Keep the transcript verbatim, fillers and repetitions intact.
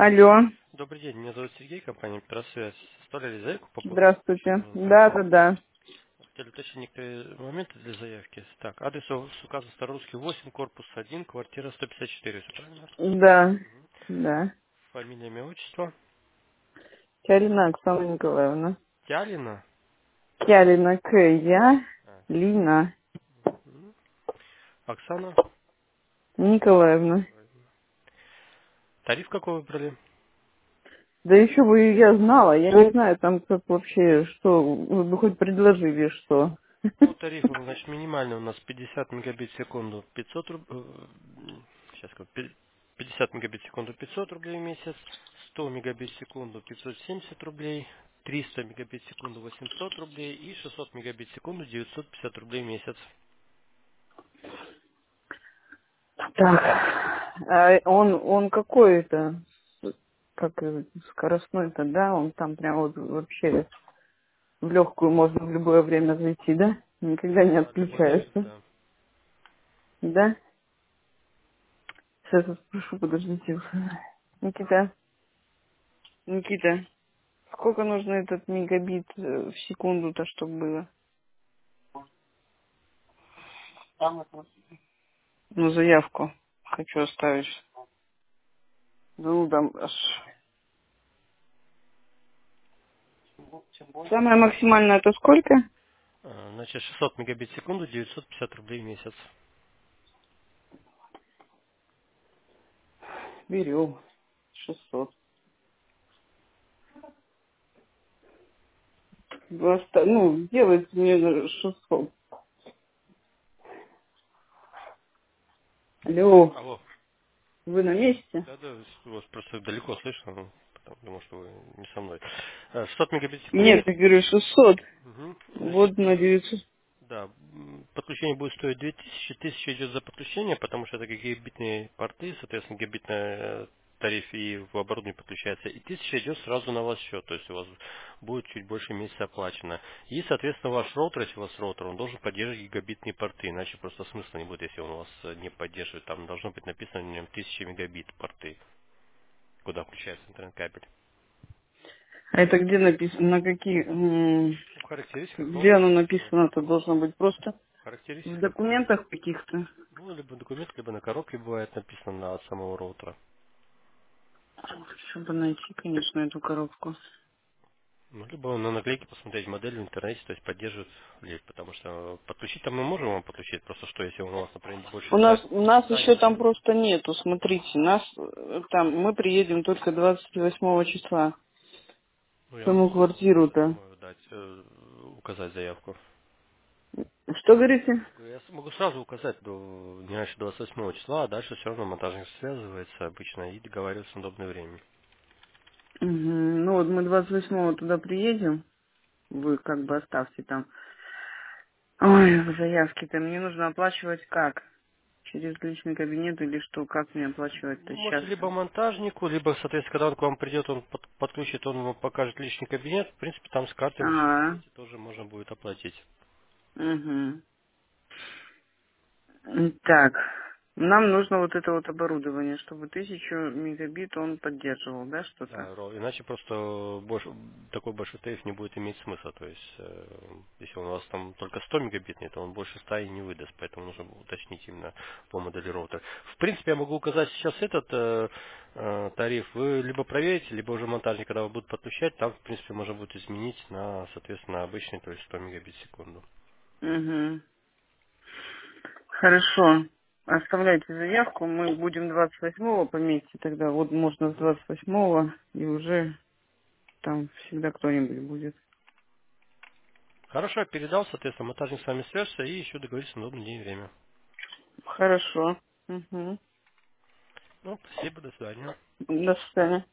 Алло, Добрый день, меня зовут Сергей, компания Петросвязь. Составляли заявку по поводу здравствуйте. бесплатного Да, звонка. да, да. Хотели уточнить некоторые моменты для заявки. Так, адрес у вас указан Старорусский восемь, корпус один, квартира сто пятьдесят четыре, все правильно? Да, да. Фамилия, имя, отчество. Кялина Оксана Николаевна. Тялина. Кялина К. Я. А, Лина м. Оксана. Николаевна. Тариф какой выбрали? Да еще бы и я знала, я не знаю там как вообще, что, вы бы хоть предложили, что. По тарифу, значит, минимальный у нас пятьдесят мегабит в секунду пятьсот рублей. Сейчас скажу. пи- пятьдесят мегабит в секунду пятьсот рублей в месяц, сто мегабит в секунду пятьсот семьдесят рублей, триста мегабит в секунду восемьсот рублей и шестьсот мегабит в секунду девятьсот пятьдесят рублей в месяц. Так, а он, он какой-то, как э, скоростной-то, да, он там прям вот вообще в легкую можно в любое время зайти, да? Никогда не Да, любой тариф, отключается, да. да? Сейчас я спрошу, подождите. Никита, Никита, сколько нужно этот мегабит э, в секунду-то, чтобы было? Ну, заявку хочу оставить. Да ну, там аж... Самое максимальное это сколько? А, Значит, шестьсот мегабит в секунду девятьсот пятьдесят рублей в месяц. Берем. шестьсот. Вы оста- Ну, делайте мне на шестьсот. Алло, Алло. вы на месте? Да, да, вас просто далеко слышно, ну, потому, потому что вы не со мной. А, шестьсот мегабит в Нет, секунду. я говорю шестьсот. Мгм. Значит, Вот на э, девятьсот. да, м, подключение будет стоить две тысячи, тысяча идет за подключение, потому что это гигабитные порты, соответственно, гигабитный э, тариф и в оборудование подключается, и тысяча идет сразу на ваш счет, то есть у вас будет чуть больше месяца оплачено. И, соответственно, ваш роутер, если у вас роутер, он должен поддерживать гигабитные порты, иначе просто смысла не будет, если он у вас э, не поддерживает. Там должно быть написано на нем тысяча мегабит порты, куда включается интернет-кабель. А это где написано? На какие... м, В характеристиках Где роутера оно написано. написано? Это должно быть просто В в характеристиках роутера. документах каких-то. Ну, либо документ, либо на коробке бывает написано на от самого роутера. Чтобы найти, конечно, эту коробку. Ну, либо на наклейке посмотреть модель в интернете, то есть поддерживает ли, потому что подключить там мы можем вам подключить, просто что, если он у вас, например, больше У нас, ста, у нас ста еще не там делает. просто нету, смотрите, нас э, там, мы приедем только двадцать восьмого числа Ну, в я могу саму сразу, сразу квартиру-то. думаю, дать, э, указать заявку. Что говорите? Я с- могу сразу указать до, не раньше двадцать восьмого числа, а дальше все равно монтажник связывается обычно и договаривается на удобное время. Мгм. Ну вот мы двадцать восьмого туда приедем, вы как бы оставьте там. Ой, в заявке-то мне нужно оплачивать как? Через личный кабинет или что? Как мне оплачивать-то Ну, сейчас? можете либо монтажнику, либо, соответственно, когда он к вам придет, он под- подключит, он вам покажет личный кабинет. В принципе, там с картой в А, кабинете тоже можно будет оплатить. угу. Так, нам нужно вот это вот оборудование, чтобы тысячу мегабит он поддерживал, да, что-то? Да, ро- иначе просто больше, такой большой тариф не будет иметь смысла. То есть, э, если он у вас там только сто мегабитный, то он больше ста и не выдаст, поэтому нужно уточнить именно по модели роутера. В принципе, я могу указать сейчас этот э, э, тариф. Вы либо проверите, либо уже монтажник, когда вы будут подключать, там, в принципе, можно будет изменить на, соответственно, обычный, то есть сто мегабит в секунду. Угу. Хорошо. Оставляйте заявку, мы будем двадцать восьмого поместе тогда. Вот можно с двадцать восьмого и уже там всегда кто-нибудь будет. Хорошо, я передал, соответственно, монтажник с вами свяжется и еще договорится на удобный день и время. Хорошо. Угу. Ну, спасибо, до свидания. До свидания.